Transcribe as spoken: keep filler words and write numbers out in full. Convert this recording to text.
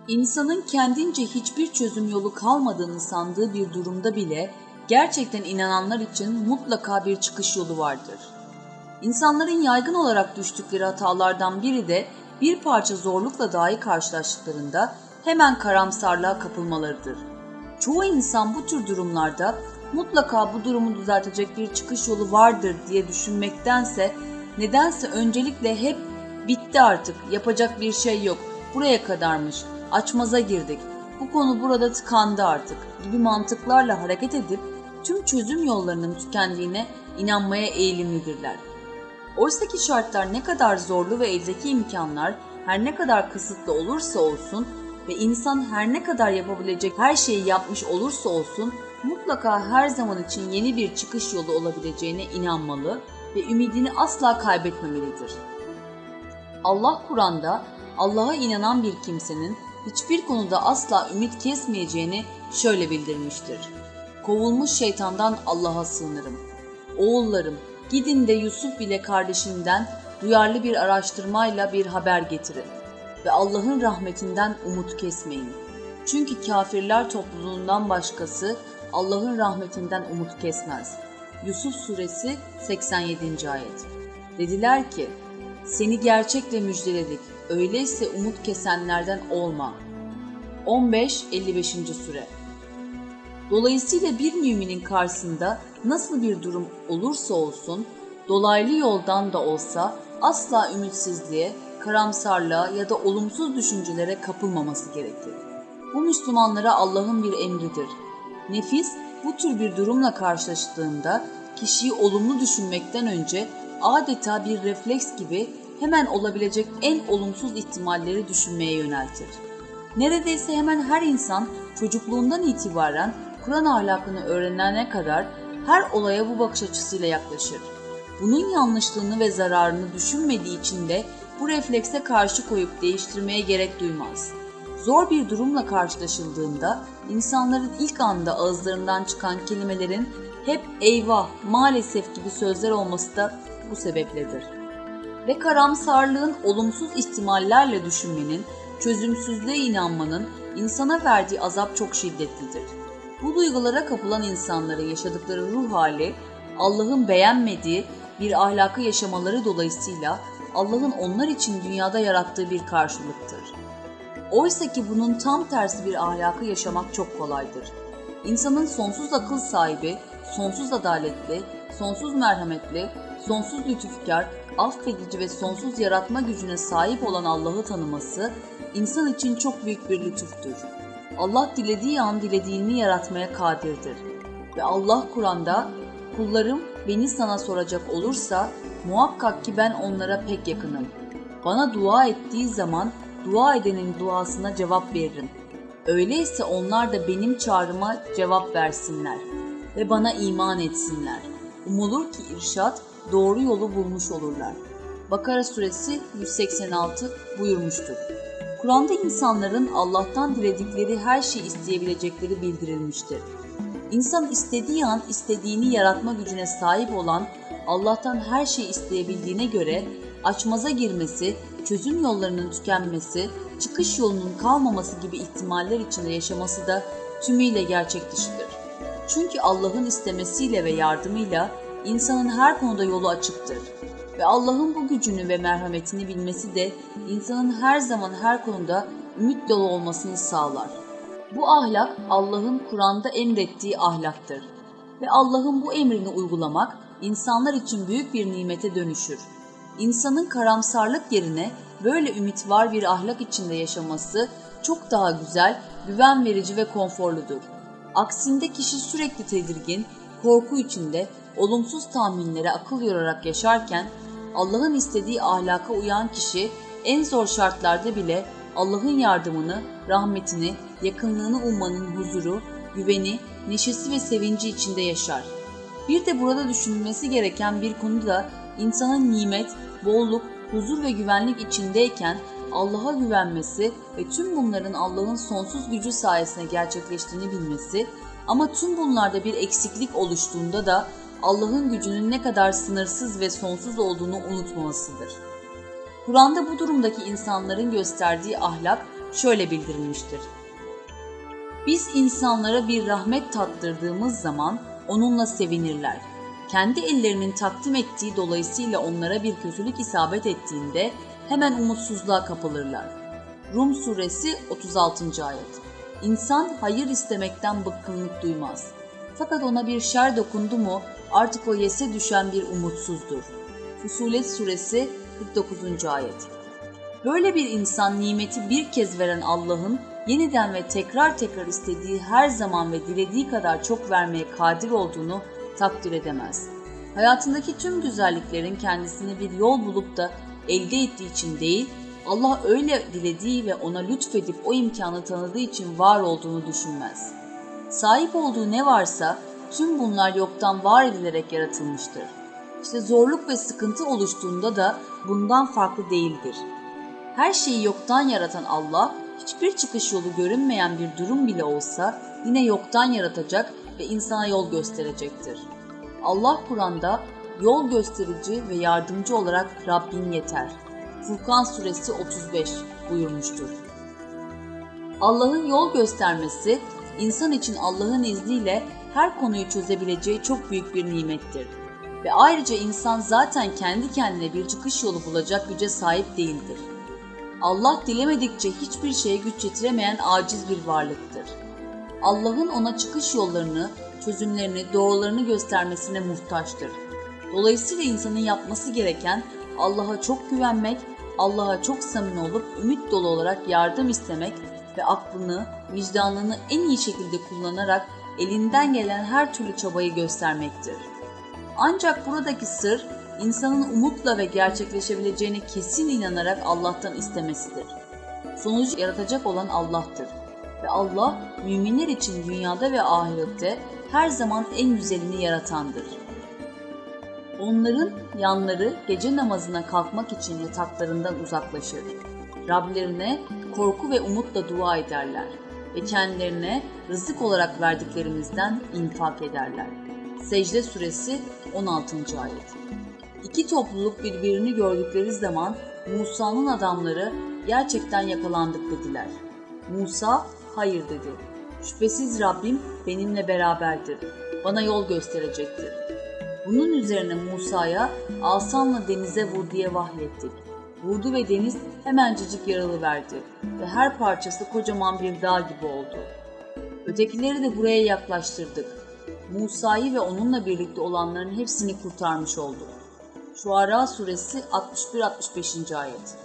İnsanın kendince hiçbir çözüm yolu kalmadığını sandığı bir durumda bile gerçekten inananlar için mutlaka bir çıkış yolu vardır. İnsanların yaygın olarak düştükleri hatalardan biri de bir parça zorlukla dahi karşılaştıklarında hemen karamsarlığa kapılmalarıdır. Çoğu insan bu tür durumlarda mutlaka bu durumu düzeltecek bir çıkış yolu vardır diye düşünmektense nedense öncelikle hep bitti artık, yapacak bir şey yok, buraya kadarmış, açmaza girdik, bu konu burada tıkandı artık gibi mantıklarla hareket edip tüm çözüm yollarının tükendiğine inanmaya eğilimlidirler. Oysaki şartlar ne kadar zorlu ve eldeki imkanlar her ne kadar kısıtlı olursa olsun ve insan her ne kadar yapabilecek her şeyi yapmış olursa olsun mutlaka her zaman için yeni bir çıkış yolu olabileceğine inanmalı ve ümidini asla kaybetmemelidir. Allah Kur'an'da Allah'a inanan bir kimsenin hiçbir konuda asla ümit kesmeyeceğini şöyle bildirmiştir. Kovulmuş şeytandan Allah'a sığınırım. Oğullarım, gidin de Yusuf ile kardeşinden duyarlı bir araştırmayla bir haber getirin ve Allah'ın rahmetinden umut kesmeyin. Çünkü kafirler topluluğundan başkası Allah'ın rahmetinden umut kesmez. Yusuf Suresi seksen yedinci ayet. Dediler ki, seni gerçekle müjdeledik, öyleyse umut kesenlerden olma. on beş elli beşinci Sure. Dolayısıyla bir müminin karşısında nasıl bir durum olursa olsun, dolaylı yoldan da olsa asla ümitsizliğe, karamsarlığa ya da olumsuz düşüncelere kapılmaması gerekir. Bu Müslümanlara Allah'ın bir emridir. Nefis bu tür bir durumla karşılaştığında kişiyi olumlu düşünmekten önce adeta bir refleks gibi hemen olabilecek en olumsuz ihtimalleri düşünmeye yöneltir. Neredeyse hemen her insan çocukluğundan itibaren Kur'an ahlakını öğrenene kadar her olaya bu bakış açısıyla yaklaşır. Bunun yanlışlığını ve zararını düşünmediği için de bu reflekse karşı koyup değiştirmeye gerek duymaz. Zor bir durumla karşılaşıldığında insanların ilk anda ağızlarından çıkan kelimelerin hep eyvah, maalesef gibi sözler olması da bu sebepledir. Ve karamsarlığın olumsuz ihtimallerle düşünmenin, çözümsüzlüğe inanmanın insana verdiği azap çok şiddetlidir. Bu duygulara kapılan insanların yaşadıkları ruh hali, Allah'ın beğenmediği bir ahlakı yaşamaları dolayısıyla Allah'ın onlar için dünyada yarattığı bir karşılıktır. Oysa ki bunun tam tersi bir ahlakı yaşamak çok kolaydır. İnsanın sonsuz akıl sahibi, sonsuz adaletli, sonsuz merhametli, sonsuz lütufkar, affedici ve sonsuz yaratma gücüne sahip olan Allah'ı tanıması insan için çok büyük bir lütuftur. Allah dilediği an dilediğini yaratmaya kadirdir. Ve Allah Kur'an'da kullarım beni sana soracak olursa muhakkak ki ben onlara pek yakınım. Bana dua ettiği zaman dua edenin duasına cevap veririm. Öyleyse onlar da benim çağrıma cevap versinler ve bana iman etsinler. Umulur ki irşad, doğru yolu bulmuş olurlar. Bakara suresi yüz seksen altı buyurmuştur. Kur'an'da insanların Allah'tan diledikleri her şeyi isteyebilecekleri bildirilmiştir. İnsan istediği an istediğini yaratma gücüne sahip olan Allah'tan her şeyi isteyebildiğine göre açmaza girmesi, çözüm yollarının tükenmesi, çıkış yolunun kalmaması gibi ihtimaller içinde yaşaması da tümüyle gerçek dışıdır. Çünkü Allah'ın istemesiyle ve yardımıyla insanın her konuda yolu açıktır. Ve Allah'ın bu gücünü ve merhametini bilmesi de insanın her zaman her konuda ümit dolu olmasını sağlar. Bu ahlak Allah'ın Kur'an'da emrettiği ahlaktır. Ve Allah'ın bu emrini uygulamak insanlar için büyük bir nimete dönüşür. İnsanın karamsarlık yerine böyle ümit var bir ahlak içinde yaşaması çok daha güzel, güven verici ve konforludur. Aksinde kişi sürekli tedirgin, korku içinde, olumsuz tahminlere akıl yorarak yaşarken Allah'ın istediği ahlaka uyan kişi en zor şartlarda bile Allah'ın yardımını, rahmetini, yakınlığını ummanın huzuru, güveni, neşesi ve sevinci içinde yaşar. Bir de burada düşünülmesi gereken bir konu da insanın nimet, bolluk, huzur ve güvenlik içindeyken Allah'a güvenmesi ve tüm bunların Allah'ın sonsuz gücü sayesinde gerçekleştiğini bilmesi ama tüm bunlarda bir eksiklik oluştuğunda da Allah'ın gücünün ne kadar sınırsız ve sonsuz olduğunu unutmamasıdır. Kur'an'da bu durumdaki insanların gösterdiği ahlak şöyle bildirilmiştir. Biz insanlara bir rahmet tattırdığımız zaman onunla sevinirler. Kendi ellerinin takdim ettiği dolayısıyla onlara bir kötülük isabet ettiğinde hemen umutsuzluğa kapılırlar. Rum suresi otuz altıncı ayet. İnsan hayır istemekten bıkkınlık duymaz. Fakat ona bir şer dokundu mu artık o yese düşen bir umutsuzdur. Fussilet suresi kırk dokuzuncu ayet. Böyle bir insan nimeti bir kez veren Allah'ın yeniden ve tekrar tekrar istediği her zaman ve dilediği kadar çok vermeye kadir olduğunu takdir edemez. Hayatındaki tüm güzelliklerin kendisine bir yol bulup da elde ettiği için değil, Allah öyle dilediği ve ona lütfedip o imkanı tanıdığı için var olduğunu düşünmez. Sahip olduğu ne varsa tüm bunlar yoktan var edilerek yaratılmıştır. İşte zorluk ve sıkıntı oluştuğunda da bundan farklı değildir. Her şeyi yoktan yaratan Allah, hiçbir çıkış yolu görünmeyen bir durum bile olsa yine yoktan yaratacak ve insana yol gösterecektir. Allah Kur'an'da yol gösterici ve yardımcı olarak Rabbin yeter. Furkan suresi otuz beş buyurmuştur. Allah'ın yol göstermesi, insan için Allah'ın izniyle her konuyu çözebileceği çok büyük bir nimettir. Ve ayrıca insan zaten kendi kendine bir çıkış yolu bulacak güce sahip değildir. Allah dilemedikçe hiçbir şeye güç yetiremeyen aciz bir varlıktır. Allah'ın ona çıkış yollarını, çözümlerini, doğrularını göstermesine muhtaçtır. Dolayısıyla insanın yapması gereken Allah'a çok güvenmek, Allah'a çok samimi olup ümit dolu olarak yardım istemek ve aklını, vicdanını en iyi şekilde kullanarak elinden gelen her türlü çabayı göstermektir. Ancak buradaki sır, insanın umutla ve gerçekleşebileceğine kesin inanarak Allah'tan istemesidir. Sonucu yaratacak olan Allah'tır. Ve Allah, müminler için dünyada ve ahirette her zaman en güzelini yaratandır. Onların yanları gece namazına kalkmak için yataklarından uzaklaşır. Rablerine korku ve umutla dua ederler ve kendilerine rızık olarak verdiklerimizden infak ederler. Secde suresi on altıncı ayet. İki topluluk birbirini gördükleri zaman Musa'nın adamları gerçekten yakalandık dediler. Musa hayır dedi. Şüphesiz Rabbim benimle beraberdir. Bana yol gösterecektir. Bunun üzerine Musa'ya asanla denize vur diye vahyettik. Vurdu ve deniz hemencecik yaralıverdi ve her parçası kocaman bir dağ gibi oldu. Ötekileri de buraya yaklaştırdık. Musa'yı ve onunla birlikte olanların hepsini kurtarmış olduk. Şuara suresi altmış bir altmış beşinci ayet.